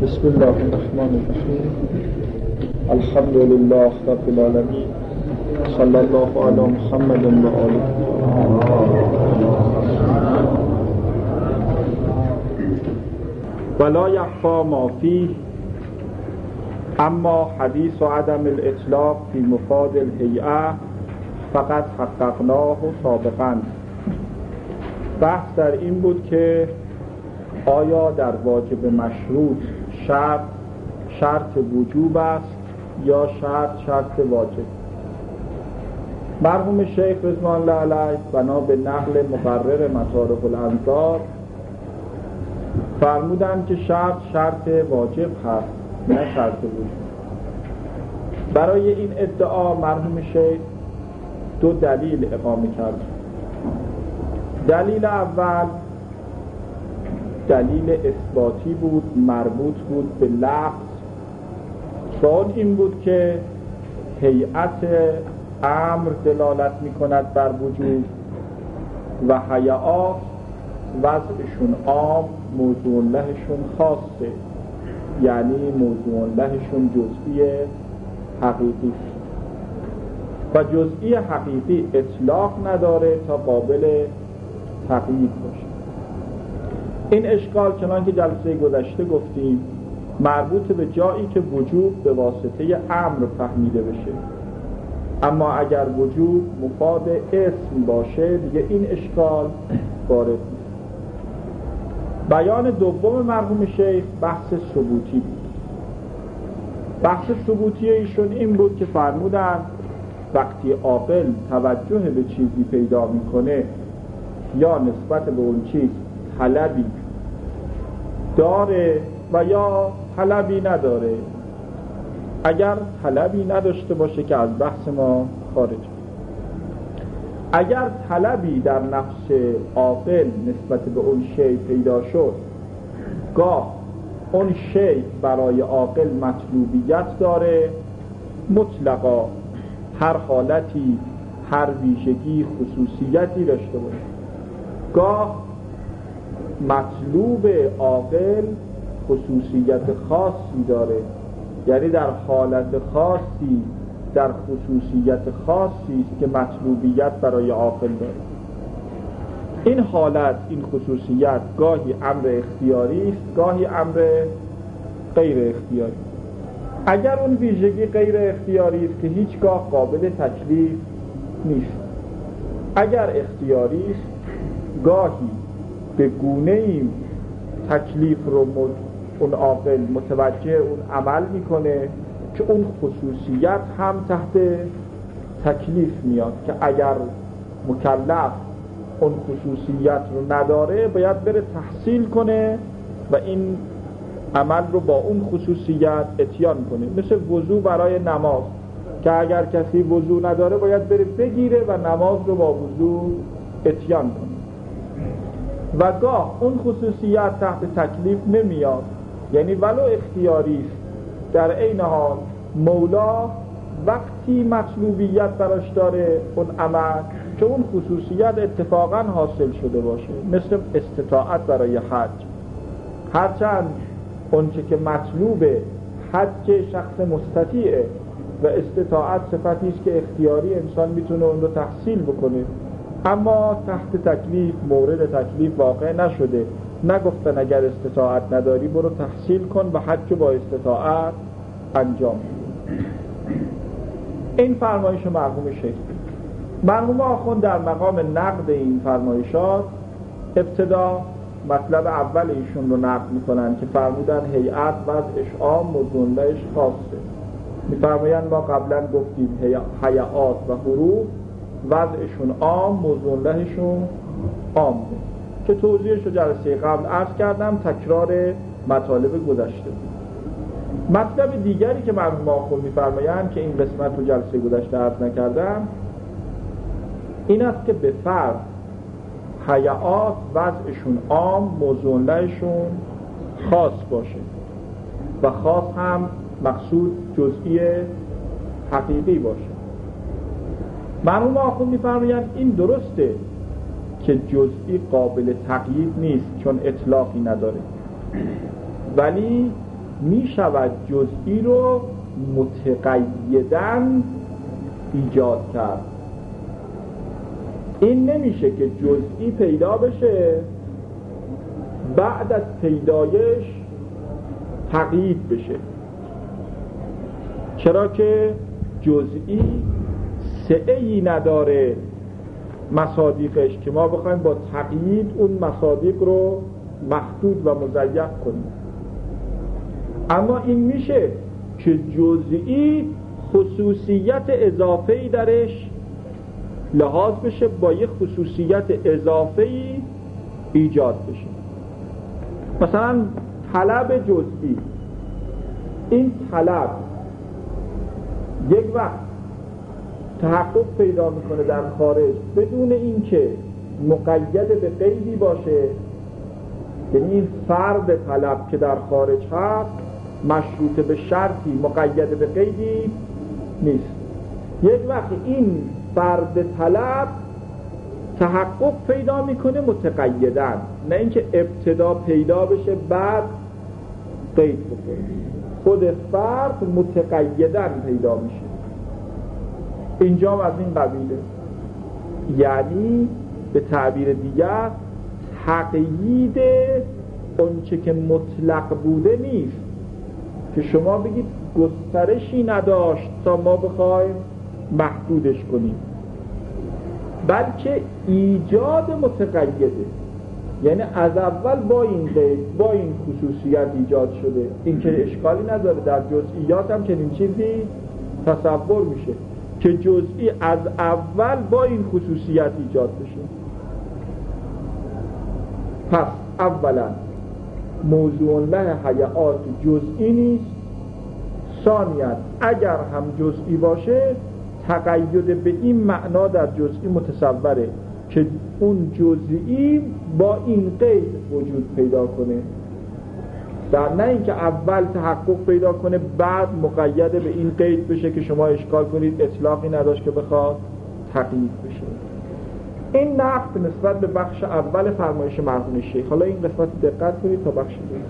بسم الله الرحمن الرحیم. الحمد لله رب العالمین. صلی الله علی محمد و آله. ولا یخفی ما فیه اما حدیث و عدم الاطلاق فی مفاد الهیئه فقط حققناه سابقا. بحث در این بود که آیا در واجب مشروط شرط وجوب است یا شرط واجب. مرحوم شیخ رضوان الله علیه بنا به نقل مقرر مطارق الانظار فرمودند که شرط واجب هست نه شرط وجوب. برای این ادعا مرحوم شیخ دو دلیل اقامه کرد. دلیل اول دلیل اثباتی بود، مربوط بود به لفظ. سوال این بود که هیئت امر دلالت می کند بر وجود و هیئات وضعشون عام، موضوع لهشون خاصه، یعنی موضوع لهشون جزئی حقیقی و جزئی حقیقی اطلاق نداره تا قابل تقیید باشه. این اشکال چنان که جلسه گذشته گفتیم مربوط به جایی که وجوب به واسطه امر فهمیده بشه، اما اگر وجوب مفاد اسم باشه دیگه این اشکال وارد نیست. بیان دوم مرحوم شیخ بحث ثبوتی بود. بحث ثبوتی ایشون این بود که فرمودن وقتی عاقل توجه به چیزی پیدا میکنه یا نسبت به اون چیز طلبی داره و یا طلبی نداره، اگر طلبی نداشته باشه که از بحث ما خارج، اگر طلبی در نفس عاقل نسبت به اون شی پیدا شد، گاه اون شی برای عاقل مطلوبیت داره مطلقا، هر حالتی هر ویژگی خصوصیتی داشته باشه، گاه مطلوب عاقل خصوصیت خاصی داره، یعنی در حالت خاصی در خصوصیت خاصی است که مطلوبیت برای عاقل داره. این حالت، این خصوصیت گاهی امر اختیاری است، گاهی امر غیر اختیاری. اگر اون ویژگی غیر اختیاری است که هیچگاه قابل تکلیف نیست، اگر اختیاری است گاهی به گونه‌ای تکلیف رو اون عاقل متوجه اون عمل میکنه که اون خصوصیت هم تحت تکلیف میاد که اگر مکلف اون خصوصیت رو نداره باید بره تحصیل کنه و این عمل رو با اون خصوصیت اتیان کنه. مثل وضو برای نماز که اگر کسی وضو نداره باید بره بگیره و نماز رو با وضو اتیان کنه. و گاه اون خصوصیت تحت تکلیف نمیاد، یعنی ولو اختیاری است، در عین حال مولا وقتی مطلوبیت براش داره اون عمل که اون خصوصیت اتفاقا حاصل شده باشه، مثل استطاعت برای حج. هرچند اونچه که مطلوب حج شخص مستطیعه و استطاعت صفتی است که اختیاری انسان میتونه اون رو تحصیل بکنه، اما تحت تکلیف، مورد تکلیف واقع نشده. نگفتن اگر استطاعت نداری برو تحصیل کن و حج با استطاعت انجام. این فرمایش مرحوم شیخ. مرحوم آخوند در مقام نقد این فرمایشات ابتدا مطلب اول ایشون رو نقد میکنن که فرمودن هیئت وضعش عام، موضوعش خاصه. میفرمایند ما قبلا گفتیم هیئات و حروف وضعشون عام، موضوع لهشون عام، که توضیحش رو جلسه قبل عرض کردم، تکرار مطالب گذشته بود. مطلب دیگری که مرحوم آخوند میفرمایند که این قسمت رو جلسه گذشته عرض نکردم این است که به فرض هیئات وضعشون عام، موضوع لهشون خاص باشه و خاص هم مقصود جزئی حقیقی باشه. مرحوم آخوند می‌فرمایند این درسته که جزئی قابل تقیید نیست چون اطلاقی نداره، ولی می شود جزئی رو متقیداً ایجاد کرد. این نمیشه که جزئی پیدا بشه بعد از پیدایش تقیید بشه، چرا که جزئی سعی نداره مصادیقش که ما بخوایم با تقیید اون مصادیق رو محدود و مضیق کنیم. اما این میشه که جزئی خصوصیت اضافه‌ای درش لحاظ بشه، با یک خصوصیت اضافه‌ای ایجاد بشه. مثلا طلب جزئی، این طلب یک وقت تحقق پیدا میکنه در خارج بدون اینکه مقید به قیدی باشه، یعنی این فرد طلب که در خارج هست مشروط به شرطی مقید به قیدی نیست. یک وقت این فرد طلب تحقق پیدا میکنه متقیدن، نه اینکه ابتدا پیدا بشه بعد قید بکنه. خود فرد متقیدن پیدا میشه. اینجا از این قبیله، یعنی به تعبیر دیگر تقیید اونچه که مطلق بوده نیست که شما بگید گسترشی نداشت تا ما بخوایم محدودش کنیم، بلکه ایجاد متقیده، یعنی از اول با این قید، با این خصوصیت ایجاد شده. این که اشکالی نداره، در جزئیات هم چنین چیزی تصور میشه که جزئی از اول با این خصوصیت ایجاد بشه. پس اولا موضوع له حیات جزئی نیست. ثانیاً اگر هم جزئی باشه تقید به این معنا در جزئی متصوره که اون جزئی با این قید وجود پیدا کنه، در نه اینکه اول تحقق پیدا کنه بعد مقید به این قید بشه که شما اشکال کنید اطلاقی نداشت که بخواد تقیید بشه. این نقد نسبت به بخش اول فرمایش مرحوم شیخ. حالا این قسمت دقت کنید تا بخش دوم.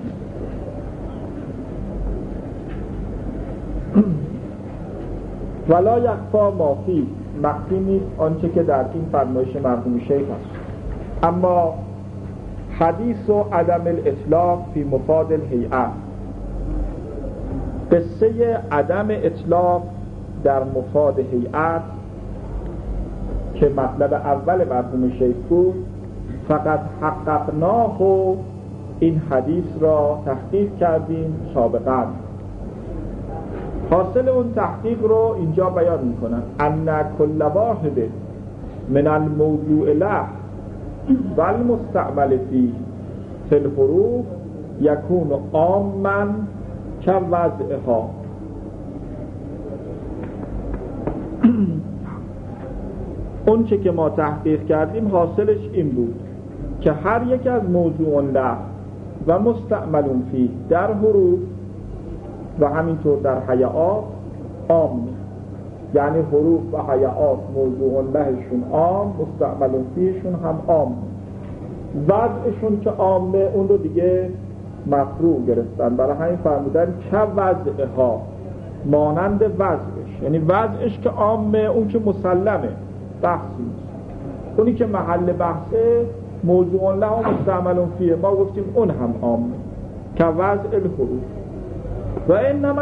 ولا یخفا ما فی، مخفی نیست آنچه که در این فرمایش مرحوم شیخ است. اما حدیث و عدم الاطلاق فی مفاد الهیئه، قصه عدم اطلاق در مفاد هیئت که مطلب اول مرحوم شیخ بود، فقط حققناه و این حدیث را تحقیق کردیم سابقا. حاصل اون تحقیق رو اینجا بیان میکنن: ان کل واحد من الموضوع له و المستعمل فیه فی الحروف یکون عاما كوضعها. اون چه که ما تحقیق کردیم حاصلش این بود که هر یک از موضوع له و مستعمل فیه در حروف و همینطور در حیات عام، یعنی حروف و حیات موضوع لهشون عام، مستعمل فیهشون هم عام. وضعشون که عامه اون رو دیگه مفروع گرفتن، برای همین فرمودن که وضعها، مانند وضعش، یعنی وضعش که عامه اون که مسلمه، بحثی نیست. اونی که محل بحثه موضوع له و مستعمل فیه، ما گفتیم اون هم عامه که وضع الحروف. و انما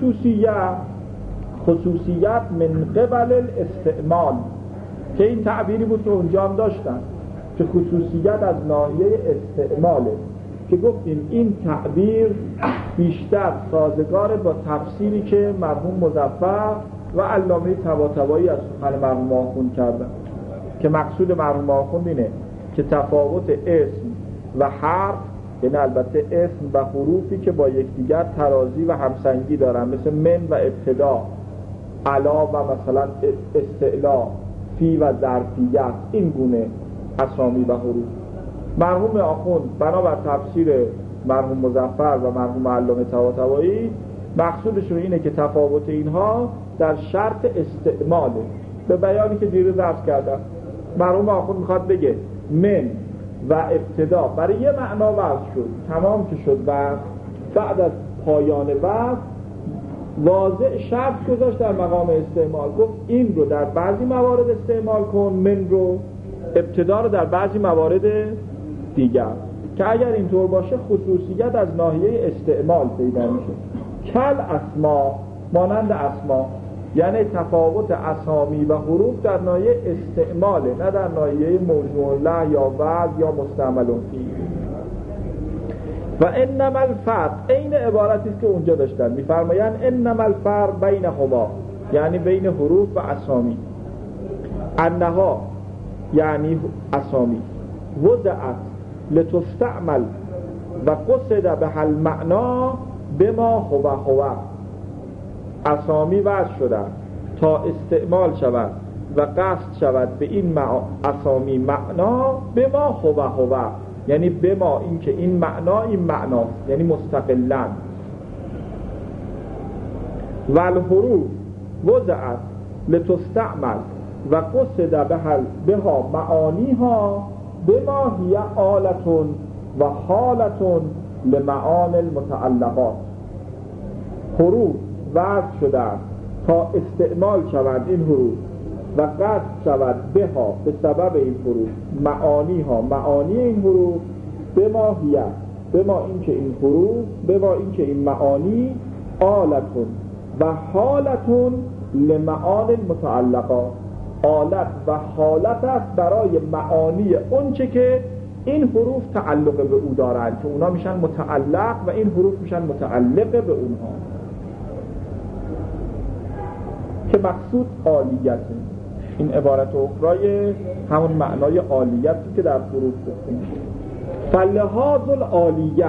خصوصیت من قبل الاستعمال، که این تعبیری بود که اونجا هم داشتن که خصوصیت از ناحیه استعماله، که گفتیم این تعبیر بیشتر سازگار با تفسیری که مرحوم مظفر و علامه طباطبایی از سخن مرحوم آخوند کردن، که مقصود مرحوم آخوند اینه که تفاوت اسم و حرف، یعنی البته اسم و حروفی که با یکدیگر ترازی و همسنگی دارن، مثل من و ابتدا، علا و مثلا استعلا، فی و ظرفیت، این گونه اسامی و حروف. مرحوم آخوند بنابر تفسیر مرحوم مظفر و مرحوم علامه طباطبایی مقصودشون اینه که تفاوت اینها در شرط استعماله. به بیانی که دیروز عرض کردم، مرحوم آخوند میخواد بگه من و ابتدا برای یه معنا وضع شد، تمام که شد و بعد از پایان وصف واضح شرط گذاشت در مقام استعمال، گفت این رو در بعضی موارد استعمال کن، من رو ابتدا رو در بعضی موارد دیگر، که اگر اینطور باشه خصوصیت از ناحیه استعمال پیدا میشه. کل اسما، مانند اسما، یعنی تفاوت اسامی و حروف در ناحیه استعماله، نه در ناحیه موضوع له یا وضع یا مستعمل فیه. و انما الفرق، این عبارتی است که اونجا داشتن میفرمایند انما الفرق بینهما، یعنی بین حروف و اسامی، انها یعنی اسامی وضعت لتستعمل و قصد به المعنا بما هو، اسامی وضع شدن تا استعمال شود و قصد شود به این اسامی معنا بما هو، یعنی بما این که این معنا این معناست، یعنی مستقلاً. و الحروف وضعت لتستعمل و قصد بها معانیها بما هی آلة و حالة لمعانی المتعلقات. حروف وضع شدن تا استعمال شود این حروف و قصد شود بها به سبب این حروف معانیها، معانی این حروف بما هی، بما این که این حروف، بما این که این معانی آلتون و حالتون لمعانی المتعلقات، آلت و حالت است برای معانی اون چه که این حروف تعلق به او دارند، که اونا میشن متعلق و این حروف میشن متعلق به اونها، که مقصود عالیته. این عبارت اخرای همون معنای عالیتی که در حروف گفتیم. فلهاذ العالیه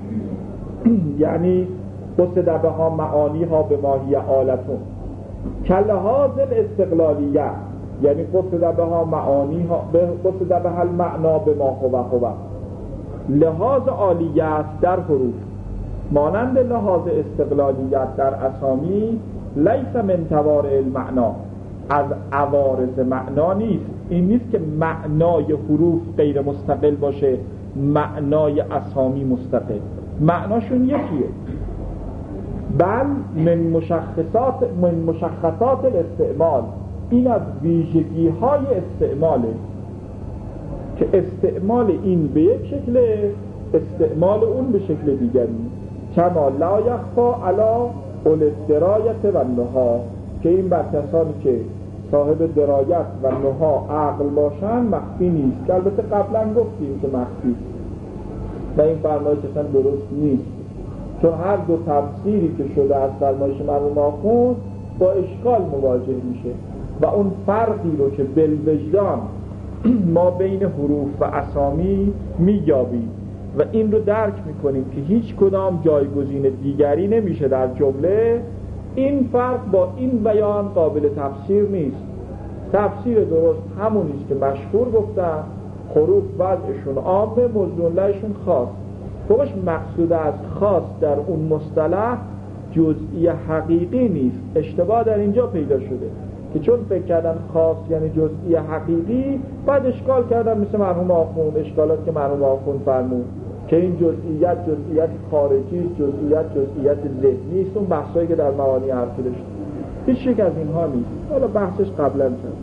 یعنی قصد بها معانیها به ماهی آلتون، کلهاذ الاستقلالیه یعنی قصد بها معانیها قصد بها المعنا به ما هو. لحاظ عالیت در حروف مانند لحاظ استقلالیت در اسامی لیس من توارع المعنا، از عوارض معنا نیست. این نیست که معنای حروف غیر مستقل باشه، معنای اسامی مستقل، معناشون یکیه. بل من مشخصات الاستعمال، این از ویژگی های استعماله که استعمال این به یک شکل، استعمال اون به شکل دیگری. کما لا یخفا علی اول الدرایت و النها، که این بر کسانی که صاحب درایت و نها عقل باشن مخفی نیست، که البته قبلا گفتیم که مخفی و این فرمایش اصلا درست نیست، چون هر دو تفسیری که شده از فرمایش مرحوم آخوند با اشکال مواجه میشه و اون فرقی رو که بالوجدان ما بین حروف و اسامی مییابیم و این رو درک میکنیم که هیچ کدام جایگزین دیگری نمیشه در جمله، این فرق با این بیان قابل تفسیر نیست. تفسیر درست همونیست که مشهور گفتن، حروف وضعشون عامه، موضوعشون خاص. فوقش مقصود از خاص در اون مصطلح جزئی حقیقی نیست. اشتباه در اینجا پیدا شده که چون فکر کردن خاص یعنی جزئی حقیقی، بعد اشکال کردن مثل مرحوم آخوند، اشکالات که مرحوم آخوند فرمود که این جزئیت خارجی، جزئیت ذهنی است. اون بحثایی که در معانی حرفی داشت هیچ یک از اینها نیست. حالا بحثش قبلا شد.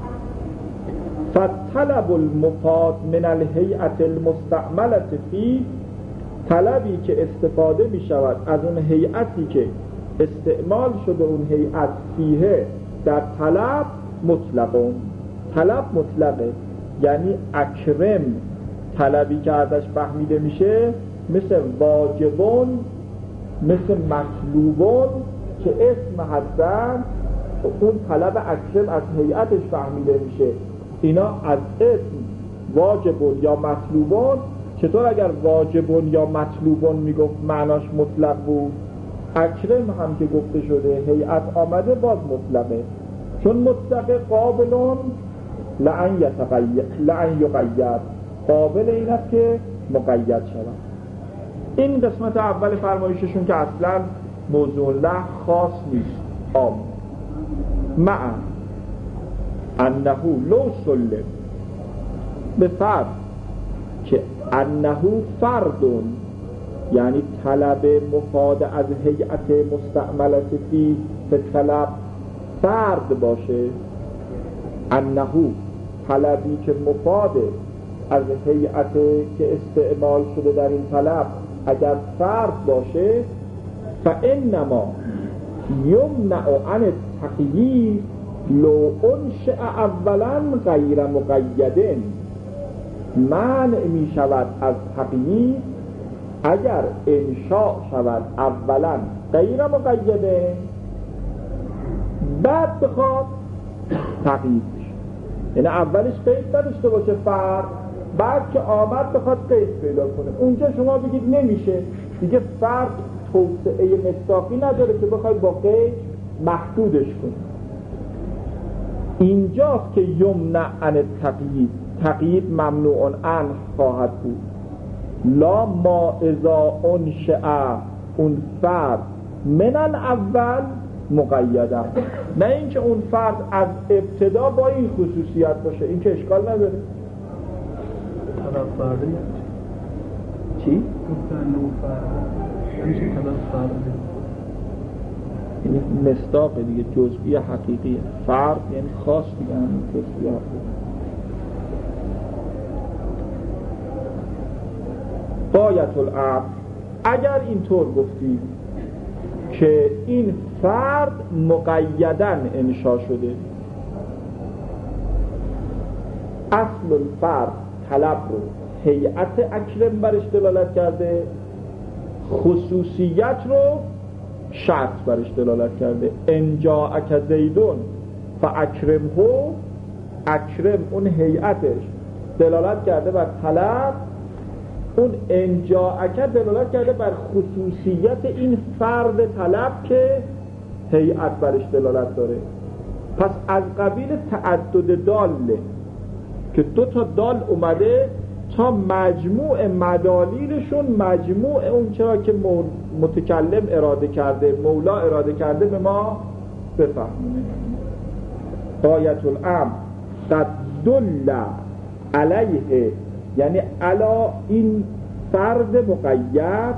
فطلب المفاد من الهیئت المستعملة فی، طلبی که استفاده می شود از اون هیئتی که استعمال شده، اون هیئت فیه در طلب مطلقون، طلب مطلقه، یعنی اکرم طلبی که ازش فهمیده میشه مثل واجبون، مثل مطلوبون که اسم هستن، اون طلب اکرم از هیئتش فهمیده میشه. اینا از اسم واجبون یا مطلوبون، چطور اگر واجبون یا مطلوبون میگفت معناش مطلق بود، اکرم هم که گفته شده هیئت آمده باز مطلقه، چون مطلق قابلون لعن یقید، قابل این است که مقید شود. این قسمت اول فرمایششون که اصلا موضوع له خاص نیست، عام. مع انه لو سلم، به فرض که انه فردون یعنی طلب مفاد از هیئت مستعملة فی به طلب فرد باشه، انهو طلبی که مفاد از هیئت که استعمال شده در این طلب اگر فرد باشه، فانما یمنع عن التقیید لو انشأ اولا غیر مقید. منع می شود از تقیید اگر انشاء شود اولا غیر مقیده، بعد بخواد تقیید بشه. یعنی اولش قید نداشته باشه فرد، بعد که آمد بخواد قید پیدا کنه، اونجا شما بگید نمیشه دیگه، فرد توسعه مصداقی نداره که بخواید با قید محدودش کنید. اینجاست که یمنع عن التقیید، تقیید ممنوع عنه خواهد بود. لا ما اذا انشأ اون فرد من الاول مقیده، نه اینکه اون فرد از ابتدا با این خصوصیت باشه، این که اشکال نداره. طرف فرده چی؟ گفتن فرده میشه طرف فرده، یعنی مصداق دیگه، جزئی حقیقیه. فرد یعنی خاص دیگه، همین جزئی حقیقی. غایت الامر، اگر اینطور گفتیم که این فرد مقیداً انشا شده، اصل الفرد طلب رو هیئت اکرم برش دلالت کرده، خصوصیت رو شرط برش دلالت کرده. ان جاءک زیدون فاکرمه، اکرم اون هیئتش دلالت کرده بر طلب، اون ان جاءک دلالت کرده بر خصوصیت این فرد طلب که هیئت برش دلالت داره. پس از قبیل تعدد داله که دو تا دال اومده تا مجموع مدالیلشون مجموع اون چرا که متکلم اراده کرده، مولا اراده کرده به ما بفهمونه. غایت الامر قد دل علیه، یعنی علا این فرد مقید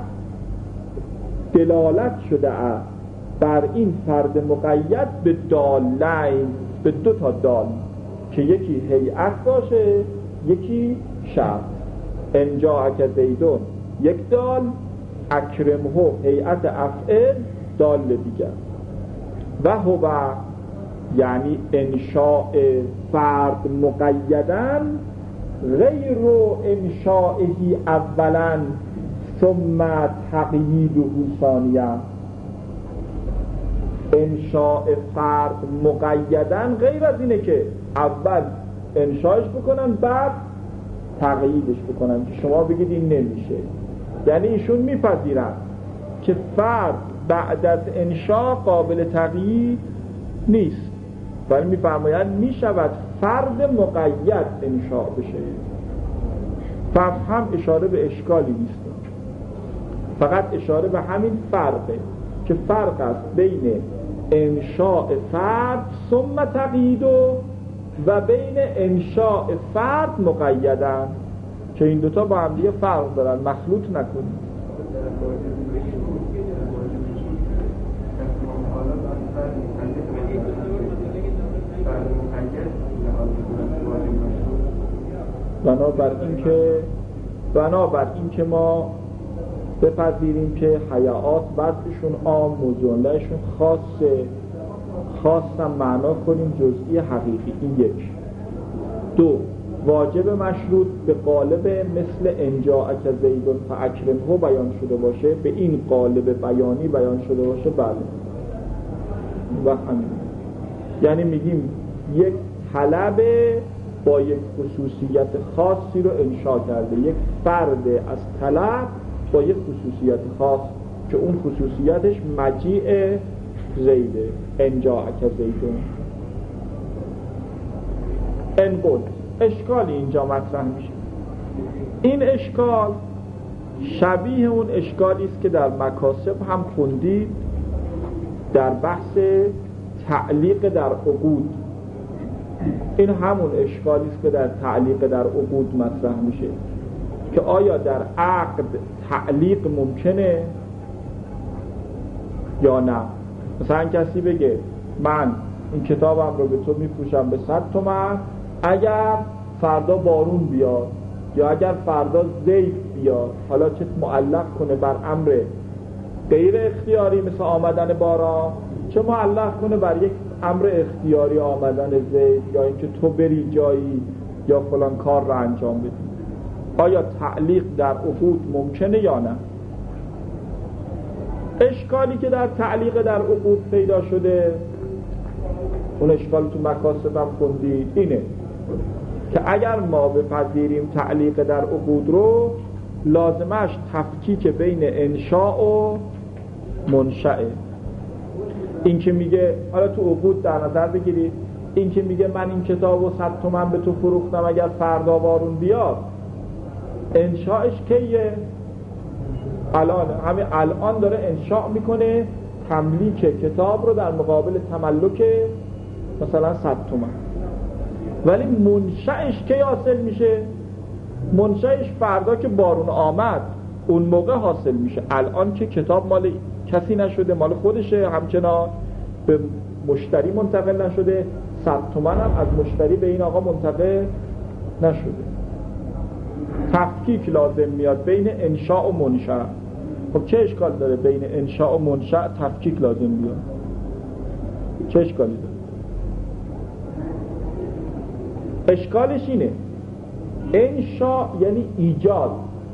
دلالت شده است بر این فرد مقید به دالین، به دو تا دال که یکی هیئت باشه یکی شرط. ان جاءک زیدون یک دال، اکرمه هیئت افعل دال دیگر. و هو یعنی انشاء فرد مقیدن غیر انشائه اولا ثم تقییده ثانیا. انشاء فرد مقیدن غیر از اینه که اول انشاءش بکنن بعد تقییدش بکنن که شما بگید این نمیشه. یعنی ایشون میپذیرن که فرد بعد از انشاء قابل تقیید نیست، ولی میفرمایند میشود فرد مقید انشاء بشه. فهم اشاره به اشکالی نیست، فقط اشاره به همین فرقه که فرق است بین انشاء فرد ثم تقیید و بین انشاء فرد مقیدن، که این دوتا با هم دیگه فرق دارن، مخلوط نکنید. بنابر این که ما بپذیریم که حیات وضعشون عام، موضوعشون خاصم معنا کنیم جزئی حقیقی. این یک. دو، واجب مشروط به قالب مثل ان جاءک زیدون فاکرمه بیان شده باشه، به این قالب بیانی بیان شده باشه، بله. و همین یعنی میگیم یک طلب با یک خصوصیت خاصی رو انشا کرده، یک فرد از طلب با یک خصوصیت خاص که اون خصوصیتش مجیء زیده. ان جاءک زیدون. ان قلت، اشکالی اینجا مطرح میشه. این اشکال شبیه اون اشکالی است که در مکاسب هم خوندید در بحث تعلیق در عقود. این همون اشکالی است که در تعلیق در عقود مطرح میشه که آیا در عقد تعلیق ممکنه یا نه؟ مثلا کسی بگه من این کتابم رو به تو میفروشم به 100 تومن اگر فردا بارون بیاد یا اگر فردا ضیف بیاد، حالا چه معلق کنه بر امر غیر اختیاری مثل آمدن باران، چه معلق کنه بر یک امر اختیاری آمدن ضیف یا اینکه تو بری جایی یا فلان کار رو انجام بدی. آیا تعلیق در عقود ممکنه یا نه؟ اشکالی که در تعلیق در عقود پیدا شده، اون اشکال تو مکاسب هم خوندید، اینه که اگر ما بپذیریم تعلیق در عقود رو، لازمش تفکیک بین انشاء و منشأه. این که میگه، حالا تو عقود در نظر بگیرید، این که میگه من این کتابو 100 تومن به تو فروختم اگر فردا بارون بیاد، انشاءش کیه؟ همین الان داره انشاء میکنه تملیک کتاب رو در مقابل تملک مثلا 100 تومن. ولی منشأش کی حاصل میشه؟ منشأش فردا که بارون آمد اون موقع حاصل میشه. الان که کتاب مال کسی نشده، مال خودشه، همچنان به مشتری منتقل نشده، 100 تومن هم از مشتری به این آقا منتقل نشده. تفکیک لازم میاد بین انشاء و منشأ. خب چه اشکال داره بین انشاء و منشأ تفکیک لازم بیاد؟ چه اشکالی داره؟ اشکالش اینه، انشاء یعنی ایجاد.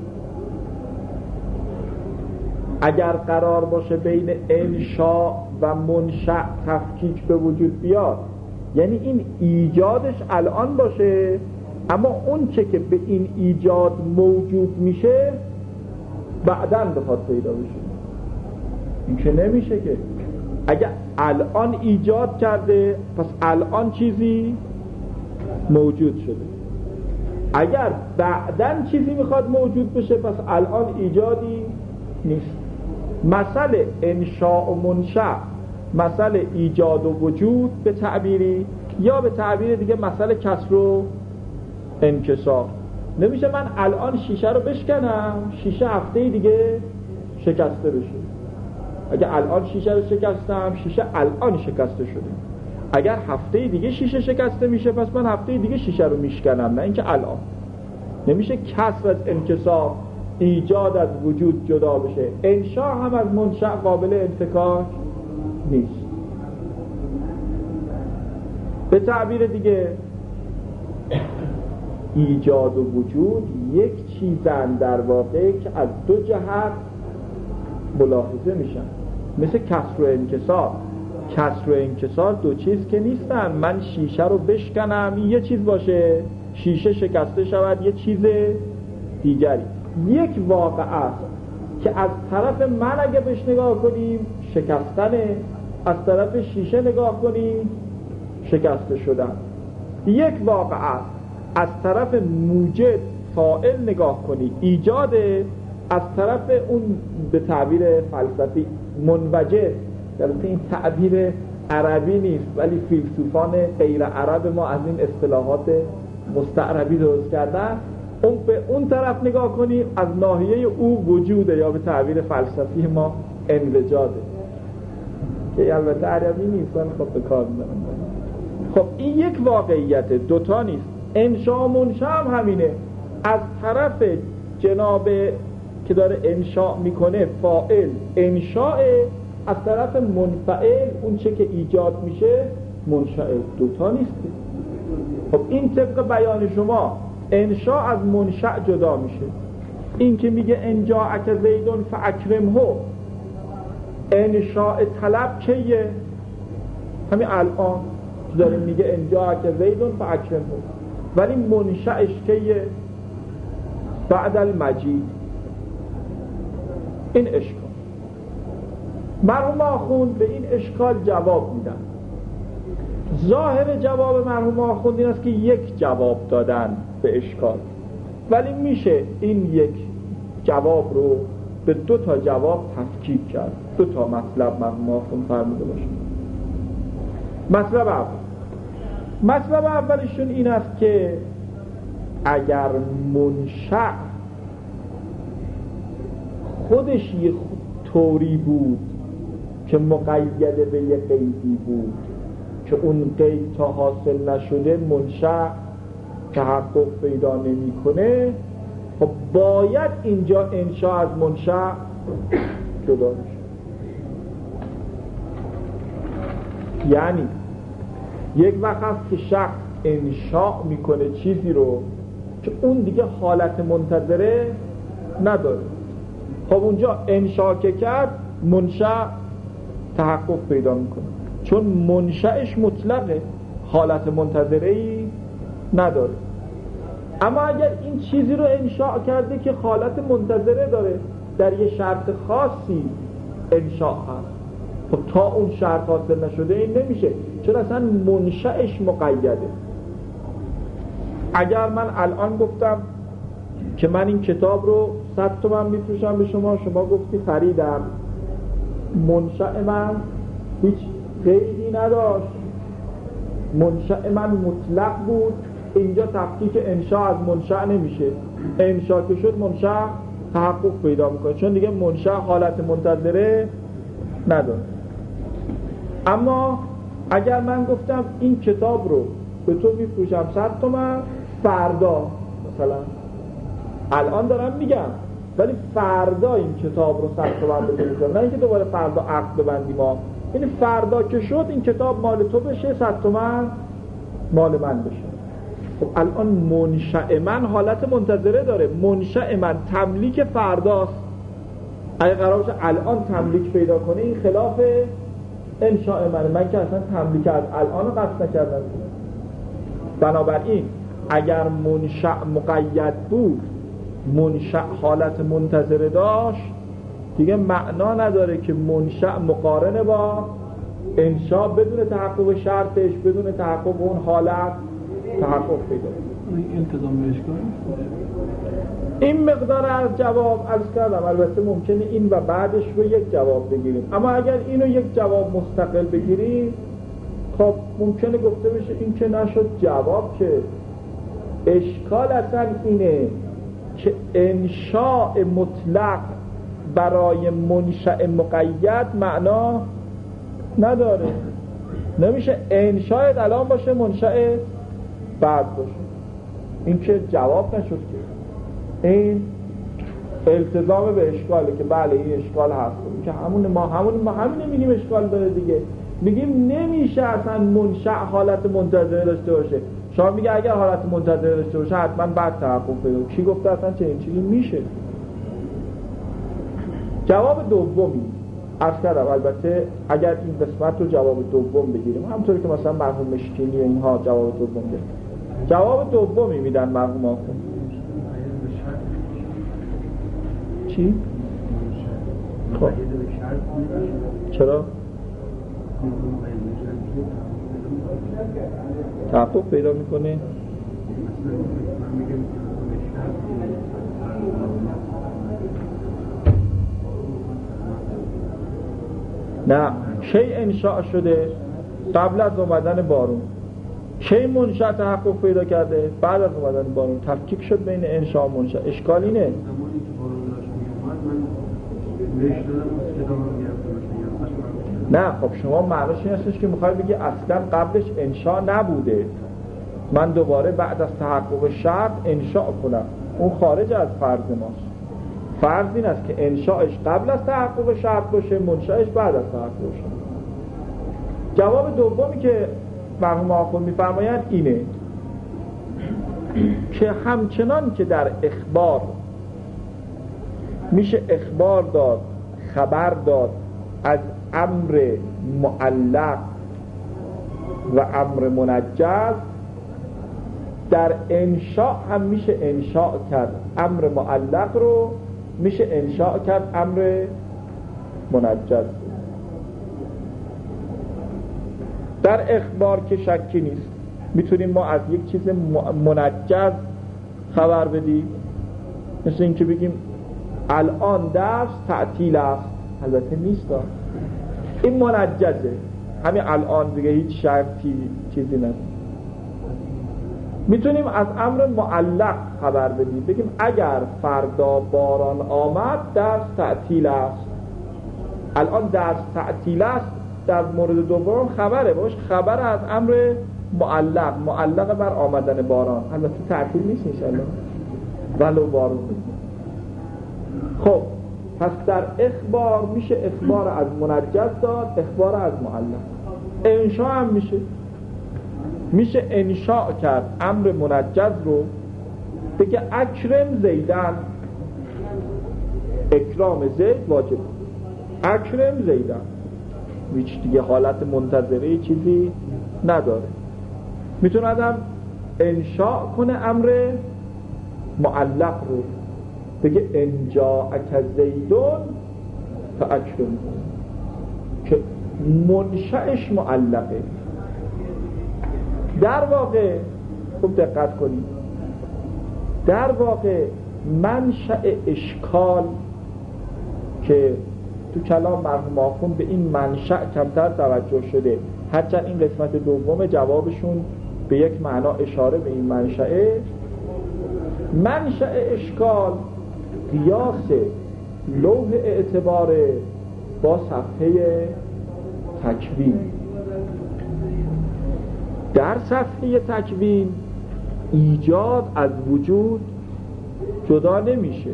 اگر قرار باشه بین انشاء و منشأ تفکیک به وجود بیاد، یعنی این ایجادش الان باشه، اما اون چه که به این ایجاد موجود میشه بعداً بخواد پیدا بشه. این که نمیشه که. اگر الان ایجاد کرده پس الان چیزی موجود شده، اگر بعداً چیزی میخواد موجود بشه پس الان ایجادی نیست. مسئله انشاء و منشأ، مسئله ایجاد و وجود به تعبیری، یا به تعبیر دیگه مسئله کسر و انکسار. نمیشه من الان شیشه رو بشکنم، شیشه هفته دیگه شکسته بشه. اگه الان شیشه رو شکستم، شیشه الان شکسته شده. اگر هفته دیگه شیشه شکسته میشه پس من هفته دیگه شیشه رو میشکنم، نه اینکه الان. نمیشه کسر از انکسار، ایجاد از وجود جدا بشه. انشاء هم از منشأ قابل انفکاک نیست. به تعبیر دیگه ایجاد و وجود یک چیزن در واقع که از دو جهت ملاحظه میشن، مثل کسر و انکسار. کسر و انکسار دو چیز که نیستن. من شیشه رو بشکنم یه چیز باشه، شیشه شکسته شود یه چیز دیگری. یک واقع است که از طرف من اگه بهش نگاه کنیم شکستنه، از طرف شیشه نگاه کنیم شکسته شدن. یک واقع است از طرف موجد فاعل نگاه کنی ایجاده، از طرف اون به تعبیر فلسفی منوجد. البته این تعبیر عربی نیست ولی فیلسوفان غیر عرب ما از این اصطلاحات مستعربی درست کردن. اون به اون طرف نگاه کنی از ناحیه او وجوده، یا به تعبیر فلسفی ما انوجاده که البته عربی نیست ولی خب به کار میبرن. خب این یک واقعیت، دوتا نیست. انشاء و منشأ هم همینه. از طرف جناب که داره انشاء میکنه فاعل انشاء، از طرف منفعل اون چه که ایجاد میشه منشأ. دوتا نیست. خب این طبق بیان شما انشاء از منشأ جدا میشه. این که میگه انجاءک زیدون فاکرمه، انشاء طلب کیه؟ همین الان داره میگه انجاءک زیدون فاکرمه، ولی منشأش کیه؟ بعد المجید. این اشکال. مرحوم آخوند به این اشکال جواب میدن. ظاهر جواب مرحوم آخوند این است که یک جواب دادن به اشکال، ولی میشه این یک جواب رو به دو تا جواب تفکیک کرد. دو تا مطلب مرحوم آخوند فرموده باشه. مطلب اولشون این است که اگر منشأ خودش یه طوری بود که مقید به یه قیدی بود که اون قید تا حاصل نشده منشأ تحقق پیدا نمی‌کنه. خب باید اینجا انشاء از منشأ جدا میشه. یعنی یک وقت هست که شخص انشاء میکنه چیزی رو که اون دیگه حالت منتظره نداره. خب اونجا انشاء که کرد منشأ تحقق پیدا میکنه، چون منشأش مطلقه، حالت منتظره‌ای نداره. اما اگر این چیزی رو انشاء کرده که حالت منتظره داره، در یه شرط خاصی انشاء هست، خب تا اون شرط حاصل نشده این نمیشه، چون اصلا منشأش مقیده. اگر من الان گفتم که من این کتاب رو 100 تومن میفروشم به شما، شما گفتی خریدم، منشأ من هیچ قیدی نداشت، منشأ من مطلق بود. اینجا تفکیک انشاء از منشأ نمیشه، انشاء که شد منشأ تحقق پیدا میکنه، چون دیگه منشأ حالت منتظره نداره. اما اگر من گفتم این کتاب رو به تو میفروشم 100 تومن، فردا مثلا الان دارم میگم، ولی فردا این کتاب رو 100 تومن بده، نه اینکه دوباره فردا عقد ببندیم ما، یعنی فردا که شد این کتاب مال تو بشه، 100 تومن مال من بشه. خب الان منشأ من حالت منتظره داره، منشأ من تملیک فرداست. اگه قرار باشه الان تملیک پیدا کنه این خلاف انشاء من که اصلا تملیک از الان قصد نکردم. بنابراین اگر منشأ مقید بود، منشأ حالت منتظره داشت، دیگه معنا نداره که منشأ مقارنه با انشاء بدون تحقق شرطش، بدون تحقق اون حالت تحقق پیدا. این التزام به اشکال این مقدار از جواب عرض کردم. البته ممکنه این و بعدش رو یک جواب بگیریم، اما اگر اینو یک جواب مستقل بگیریم خب ممکنه گفته بشه این که نشد جواب، که اشکال اصلا اینه که انشاء مطلق برای منشأ مقید معنا نداره. نمیشه انشاء الان باشه منشأ بعد باشه. این که جواب نشد، که این التزام به اشکاله، که بله این اشکال هست، که ما همین میگیم اشکال داره دیگه. میگیم نمیشه اصلا منشأ حالت منتظره داشته باشه. شما میگه اگر حالت منتظره داشته باشه حتما بعد تحقق پیدا. کی گفته اصلا چه این چیزی میشه؟ جواب دومی عرض کردم. البته اگر این قسمت رو جواب دوم بگیریم، همونطوری که مثلا مرحوم مشکینی و اینها جواب دوم گرفت، جواب دومی میدن مرحوم آخوند. چی؟ خب چرا؟ تحقق پیدا میکنه؟ نه، کی انشاء شده؟ قبل از اومدن بارون. کی منشأ تحقق پیدا کرده؟ بعد از اومدن بارون. تفکیک شد بین انشاء و منشأ. اشکال اینه. نه خب شما معنیش این هستش که میخوای بگی اصلا قبلش انشاء نبوده، من دوباره بعد از تحقق شرط انشاء کنم. اون خارج از فرض ماست. فرض این است که انشاءش قبل از تحقق شرط باشه، منشأش بعد از تحقق باشه. جواب دومی که مرحوم آخوند میفرمایند اینه که همچنان که در اخبار میشه اخبار داد، خبر داد از امر معلق و امر منجز، در انشاء هم میشه انشاء کرد امر معلق رو، میشه انشاء کرد امر منجز. در اخبار که شکی نیست، میتونیم ما از یک چیز منجز خبر بدیم، مثل این که بگیم الان درس تعطیل است. البته نیست، این منجزه، همین الان دیگه هیچ شرطی چیزی نداره. میتونیم از امر معلق خبر بدیم، بگیم اگر فردا باران آمد درس تعطیل است. الان درس تعطیل است در مورد دوم خبره، باش خبر از امر معلق بر آمدن باران. البته تعطیل نیست انشاءالله ولو بارون. خب پس در اخبار میشه اخبار از منجز داد، اخبار از معلق. انشاء هم میشه انشاء کرد امر منجز رو، بگه اکرم زیدن، اکرام زید واجب، اکرم زیدن، هیچ دیگه حالت منتظره چیزی نداره. میتونه آدم انشاء کنه امر معلق رو، بگه انجاءک زیدون فاکرم، که منشأش معلقه. در واقع خوب دقت کنید، در واقع منشأ اشکال که تو کلام مرحوم آخوند به این منشأ کمتر توجه شده، هرچند این قسمت دوم جوابشون به یک معنا اشاره به این منشأ اشکال قیاس لوح اعتبار با صفحه تکوین. در صفحه تکوین ایجاد از وجود جدا نمیشه،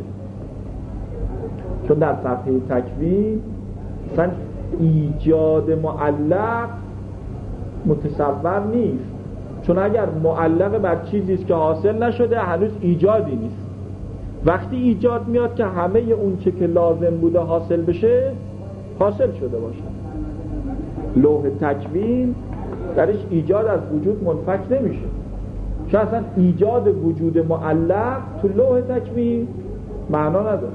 چون در صفحه تکوین مثلا ایجاد معلق متصور نیست، چون اگر معلق بر چیزی است که حاصل نشده هنوز ایجادی نیست. وقتی ایجاد میاد که همه اون چه که لازم بوده حاصل بشه حاصل شده باشه. لوح تکوین درش ایجاد از وجود منفک نمیشه، چون اصلا ایجاد وجود معلق تو لوح تکوین معنا نداره.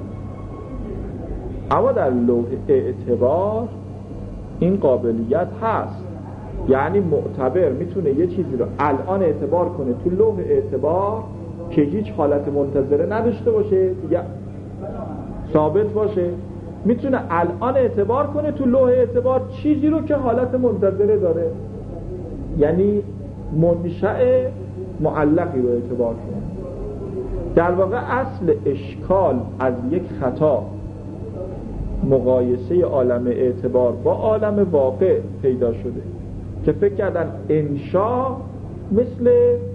اما در لوح اعتبار این قابلیت هست، یعنی معتبر میتونه یه چیزی رو الان اعتبار کنه تو لوح اعتبار که هیچ حالت منتظره نداشته باشه، دیگه ثابت باشه. میتونه الان اعتبار کنه تو لوح اعتبار چیزی رو که حالت منتظره داره، یعنی منشأ معلقی رو اعتبار کنه. در واقع اصل اشکال از یک خطا مقایسه عالم اعتبار با عالم واقع پیدا شده که فکر کردن انشاء مثل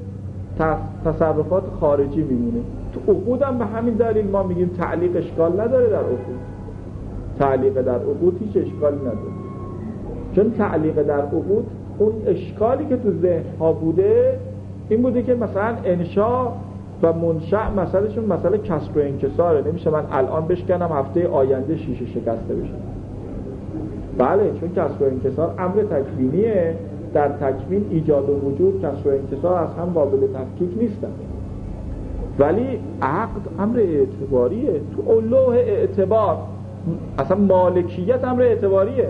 تصرفات خارجی میمونه. تو عقود هم به همین دلیل ما میگیم تعلیق اشکال نداره در عقود. تعلیق در عقود هیچ اشکالی نداره، چون تعلیق در عقود اون اشکالی که تو ذهن ها بوده این بوده که مثلا انشاء و منشأ مسئلهشون مسئله کسر و انکساره. نمیشه من الان بشکنم هفته آینده شیشه شکسته بشه. بله، چون کسر و انکسار امر تکوینیه، در تکوین ایجاد و وجود کسر و انکسار از هم قابل تفکیک نیستن. ولی عقد امر اعتباریه. تو لوح اعتبار اصلا مالکیت امر اعتباریه.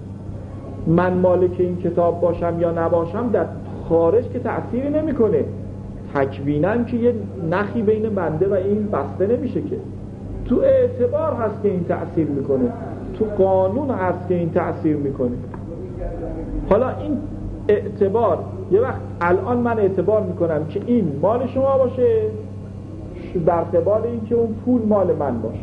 من مالک این کتاب باشم یا نباشم در خارج که تأثیری نمیکنه. تکویناً که یه نخی بین بنده و این بسته نمیشه، که تو اعتبار هست که این تأثیر میکنه، تو قانون هست که این تأثیر میکنه. حالا این اعتبار یه وقت الان من اعتبار میکنم که این مال شما باشه در قبال این که اون پول مال من باشه،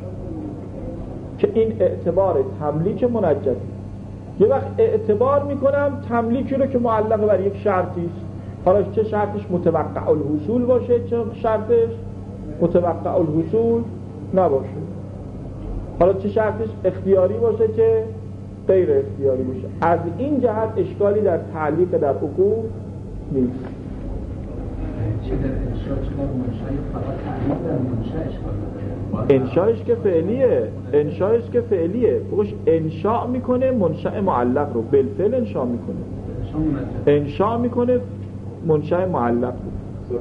که این اعتبار تملیک منجز. یه وقت اعتبار میکنم تملیکی رو که معلق بر یک شرطی است، حالا چه شرطش متوقع الحصول باشه، چه شرطش متوقع الحصول نباشه، حالا چه شرطش اختیاری باشه که غیر اختیاری باشه. از این جهت اشکالی در تعلیق در عقود نیست. چه در انشاء چه در منشأ فقط تعلیق در منشأ اشکال نداره. انشایش که فعلیه. بگوش انشاء میکنه منشأ معلق رو، بالفعل انشاء میکنه، انشاء میکنه منشأ معلق رو.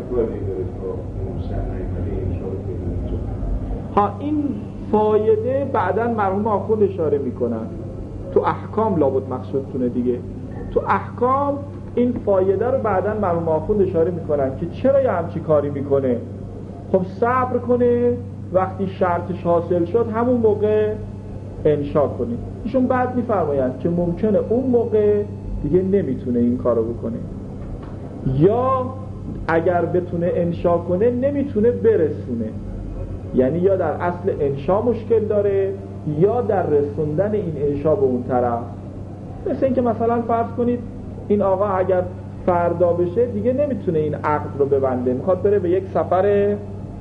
ها، این فایده بعداً مرحوم آخوند اشاره میکنن تو احکام، لابد مقصودتونه دیگه. تو احکام این فایده رو بعداً مرحوم آخوند اشاره میکنن که چرا یه همچی کاری میکنه. خب صبر کنه، وقتی شرطش حاصل شد همون موقع انشاء کنه. ایشون بعد میفرمایند که ممکنه اون موقع دیگه نمیتونه این کارو بکنه، یا اگر بتونه انشا کنه نمیتونه برسونه، یعنی یا در اصل انشا مشکل داره یا در رسوندن این انشا به اون طرف. مثل این که مثلا فرض کنید این آقا اگر فردا بشه دیگه نمیتونه این عقد رو ببنده، میخواد بره به یک سفر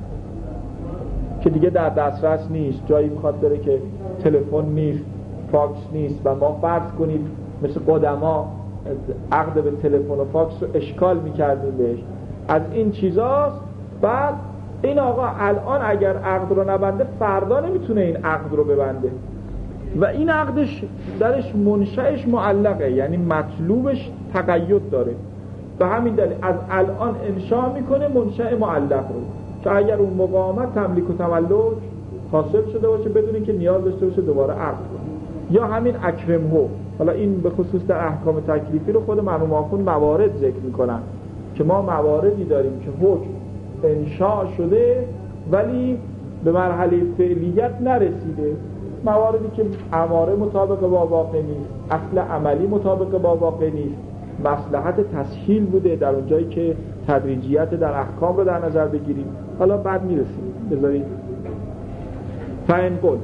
که دیگه در دسترس نیست، جایی میخواد بره که تلفن نیست، فاکس نیست و ما فرض کنید مثل قدما عقد به تلفن و فاکس رو اشکال میکردیم بهش، از این چیزاست. بعد این آقا الان اگر عقد رو نبنده فردا نمیتونه این عقد رو ببنده و این عقدش درش منشأش معلقه، یعنی مطلوبش تقید داره. به همین دلیل از الان انشا میکنه منشأ معلق رو که اگر اون مقامت تملیک و تملک حاصل شده باشه بدون اینکه نیاز داشته باشه دوباره عقد کنه. یا همین اکرمهو، حالا این به خصوص در احکام تکلیفی رو خود مرحوم آخوند موارد ذکر میکنن که ما مواردی داریم که حکم انشاء شده ولی به مرحله فعلیت نرسیده، مواردی که اماره مطابق با واقع نیست، اصل عملی مطابق با واقع نیست، مصلحت تسهیل بوده در اونجایی که تدریجیت در احکام رو در نظر بگیریم. حالا بعد میرسیم، بذارید فین قل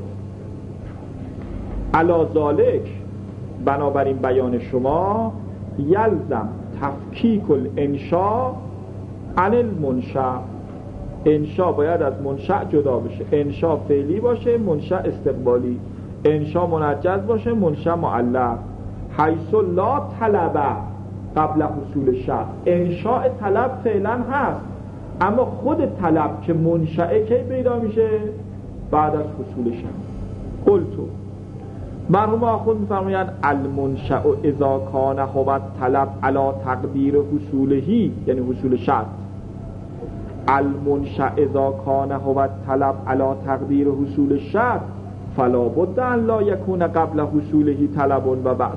علا ذالک، بنابراین بیان شما یلزم تفکیک الانشاء عن المنشأ، انشاء باید از منشأ جدا بشه، انشاء فعلی باشه منشأ استقبالی، انشاء منجز باشه منشأ معلق، حیث لا طلب قبل حصول شرط. انشاء طلب فعلا هست اما خود طلب که منشأ کی پیدا میشه؟ بعد از حصول شرط. قلتو، مرحوم آخوند می‌فرمایند المنشأ اذا کان هو طلب علی تقدیر حصولهی، یعنی حصول شرط. المنشأ اذا کان هو طلب علی تقدیر حصول شرط فلا بد ان لا یکون قبل حصوله طلب و بعث.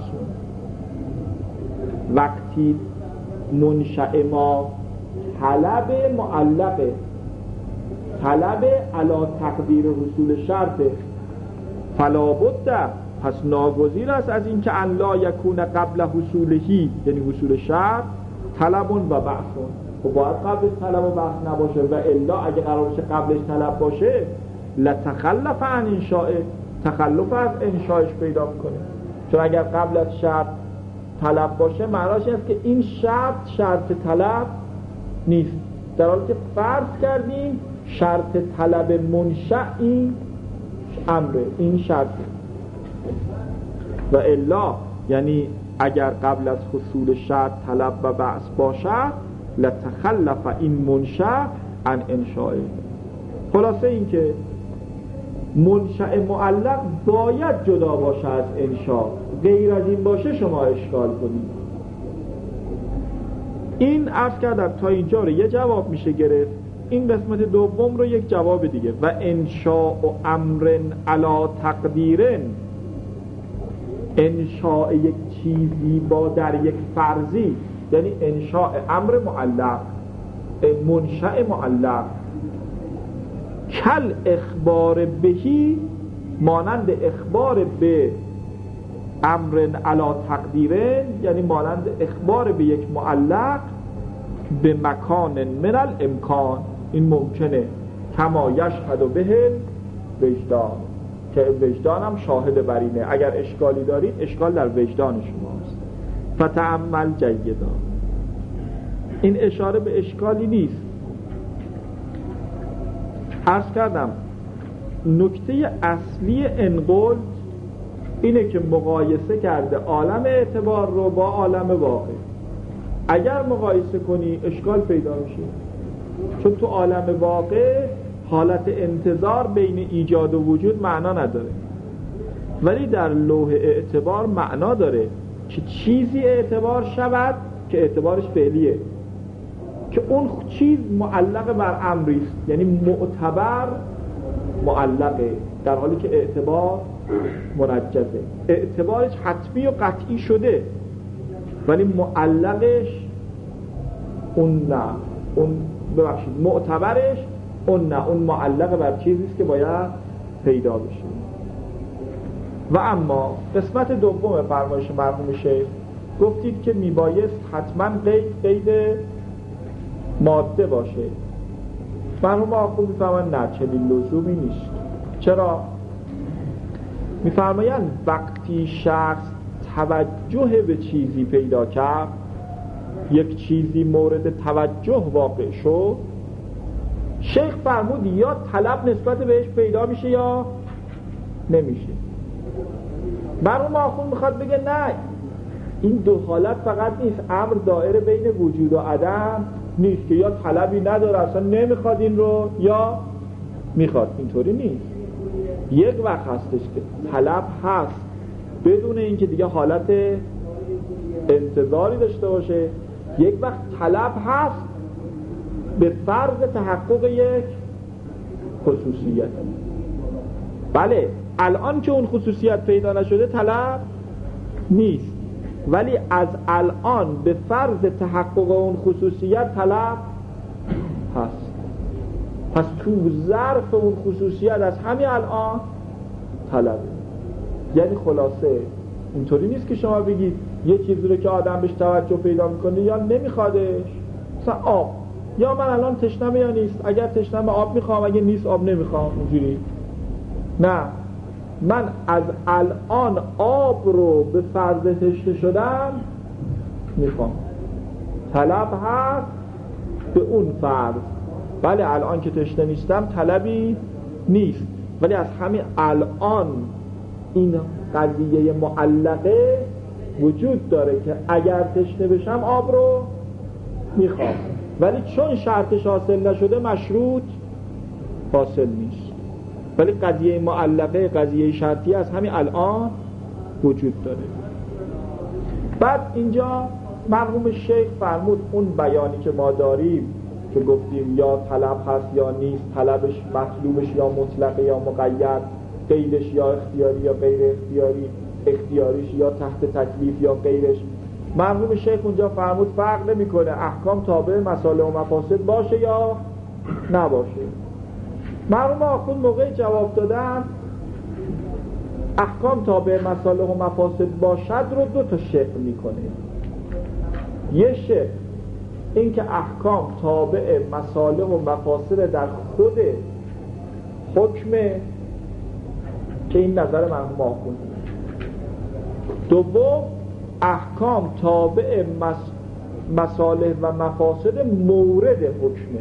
وقتی منشأ ما طلب معلقه، طلب علی تقدیر حصول شرط، فلا بد، پس ناگزیر است از این که ان لا یکون قبل حصولهی، یعنی حصول شرط، طلب و بعث. خب باید قبلش طلب و بحث نباشه و الا اگه قرار باشه قبلش طلب باشه لتخلف عن انشاء، تخلف از انشاءش پیدا میکنه. چون اگر قبل از شرط طلب باشه معناش این است که این شرط طلب نیست، در حالی که فرض کردیم شرط طلب منشأ این امره، این شرط و الا، یعنی اگر قبل از حصول شرط طلب و بعث باشد لتخلف این منشأ عن انشاء. خلاصه این که منشأ معلق باید جدا باشه از انشاء، غیر از این باشه شما اشکال کنید. این عرض کردم تا اینجا رو یه جواب میشه گرفت، این قسمت دوم رو یک جواب دیگه. و انشاء و امر علی تقدیرن، انشاء یک چیزی با در یک فرضی، یعنی انشاء امر معلق، منشأ معلق، کل اخبار بهی، مانند اخبار به امر علی تقدیرن، یعنی مانند اخبار به یک معلق به مکان من الامکان، این ممکنه، کما یشهد به وجدان، که وجدان هم شاهد بر اینه. اگر اشکالی دارید اشکال در وجدان شماست. فتأمل جیدا، این اشاره به اشکالی نیست. عرض کردم نکته اصلی انقل اینه که مقایسه کرده عالم اعتبار رو با عالم واقع. اگر مقایسه کنی اشکال پیدا میشه، چون تو عالم واقع حالت انتظار بین ایجاد و وجود معنا نداره، ولی در لوح اعتبار معنا داره که چیزی اعتبار شود که اعتبارش فعلیه، که اون چیز معلق بر امریست، یعنی معتبر معلقه، در حالی که اعتبار منجزه. اعتبارش حتمی و قطعی شده ولی معلقش اون نه، اون ببخشید معتبرش اون نه، اون معلق بر چیزیست که باید پیدا بشه. و اما قسمت دوم فرمایش مرحوم شیخ گفتید که میبایست حتما قید ماده باشه. مرحوم آخوند میفرمایند نه، چنین لزومی نیست. چرا؟ میفرمایند وقتی شخص توجه به چیزی پیدا کرد، یک چیزی مورد توجه واقع شد، شیخ فرمود یا طلب نسبت بهش پیدا میشه یا نمیشه. مرحوم آخوند میخواد بگه نه، این دو حالت فقط نیست، امر دائره بین وجود و عدم نیست که یا طلبی نداره اصلا نمیخواد این رو یا میخواد. اینطوری نیست. یک وقت هستش که طلب هست بدون اینکه دیگه حالت انتظاری داشته باشه، یک وقت طلب هست به فرض تحقق یک خصوصیت. بله الان که اون خصوصیت پیدا نشده طلب نیست، ولی از الان به فرض تحقق اون خصوصیت طلب هست. پس تو ظرف اون خصوصیت از همین الان طلبه. یعنی خلاصه اینطوری نیست که شما بگید یه چیزی رو که آدم بهش توجه پیدا میکنه یا نمیخوادش، مثلا آب، یا من الان تشنمه یا نیست، اگر تشنمه آب میخوام، اگه نیست آب نمیخوام. اینجوری نه، من از الان آب رو به فرض تشنه شدن میخوام. طلب هست به اون فرض. بله الان که تشنه نیستم طلبی نیست، ولی از همین الان این قضیه معلقه وجود داره که اگر تشنه بشم آب رو میخوام، ولی چون شرطش حاصل نشده مشروط حاصل نیست. ولی قضیه معلقه، قضیه شرطی از همین الان وجود داره. بعد اینجا مرحوم شیخ فرمود اون بیانی که ما داریم که گفتیم یا طلب هست یا نیست، طلبش مطلوبش یا مطلقه یا مقید، قیدش یا اختیاری یا غیر اختیاری، اختیاریش یا تحت تکلیف یا غیرش. مرحوم شیخ اونجا فرمود فرق نمیکنه احکام تابع مصالح و مفاسد باشه یا نباشه. مرحوم آخوند موقع جواب دادن احکام تابع مصالح و مفاسد باشد رو دو تا شکل میکنه. یه شکل این که احکام تابع مصالح و مفاسد در خود حکمه، که این نظر مرحوم آخوند. دوم احکام تابع مصالح و مفاسد مورد حکمه،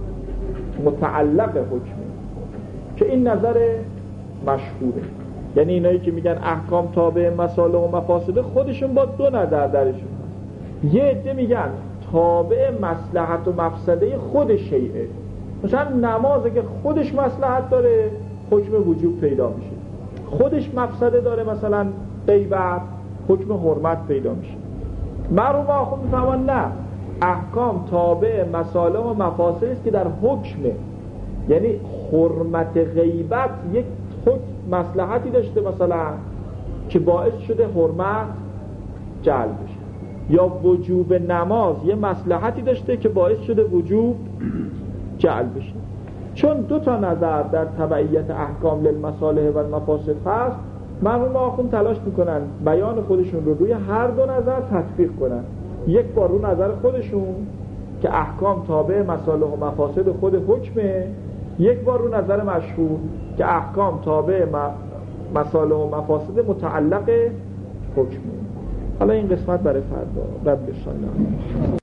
متعلق حکمه، که این نظر مشهوره. یعنی اینایی که میگن احکام تابع مصالح و مفاسد خودشون با دو نظر درشون هست. یه عده میگن تابع مصلحت و مفسده خود شیعه، مثلا نماز که خودش مصلحت داره حکم وجوب پیدا میشه، خودش مفسده داره مثلا غیبت حکم حرمت پیدا میشه. مرحوم آخوند میفهمن نه، احکام تابع مصالح و مفاسد است که در حکمه. یعنی حرمت غیبت یک حکم مصلحتی داشته مثلا که باعث شده حرمت جلب بشه، یا وجوب نماز یه مصلحتی داشته که باعث شده وجوب جلب بشه. چون دو تا نظر در تبعیت احکام للمصالح و المفاسد هست، مرحوم آخوند تلاش میکنن بیان خودشون رو روی هر دو نظر تطبیق کنن. یک بار رو نظر خودشون که احکام تابع مصالح و مفاسد خود حکمه، یک بار رو نظر مشهور که احکام تابع مصالح و مفاسد متعلق حکمه. حالا این قسمت برای فردا. رب شاء الله.